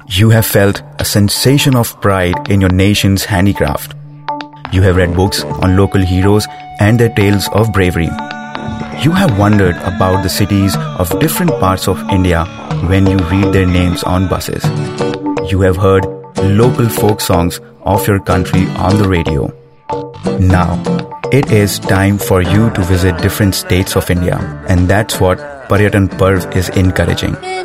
You have felt a sensation of pride in your nation's handicraft. You have read books on local heroes and their tales of bravery. You have wondered about the cities of different parts of India when you read their names on buses. You have heard local folk songs of your country on the radio. Now, it is time for you to visit different states of India, and that's what Paryatan Parv is encouraging.